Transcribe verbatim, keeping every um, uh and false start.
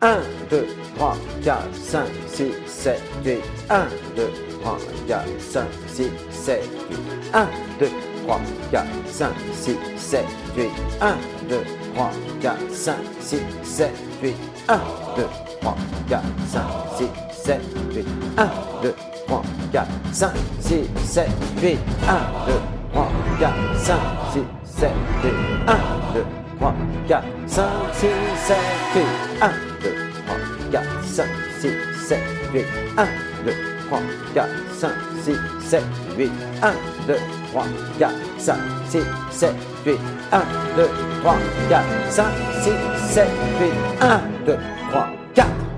un, deux, trois, quatre, cinq, six, sept, huit. un, deux, trois, quatre, cinq, six, sept, huit. un, deux, trois, quatre, cinq, six, sept, huit. un, deux, trois, quatre, cinq, six, sept, huit. un, deux, trois, quatre, cinq, six, sept, huit. un, deux, trois, quatre, cinq, six, sept, huit. un, deux, trois, quatre, cinq, six, sept, huit. un, deux, trois, quatre, cinq, six, sept, huit. un, deux, trois, quatre, cinq, six, sept, huit. un, deux, trois, quatre, cinq, six, sept, huit. un, deux, trois, quatre, cinq, six, sept, huit. un, deux, trois, quatre, cinq, six, sept, huit. un, deux, trois, quatre.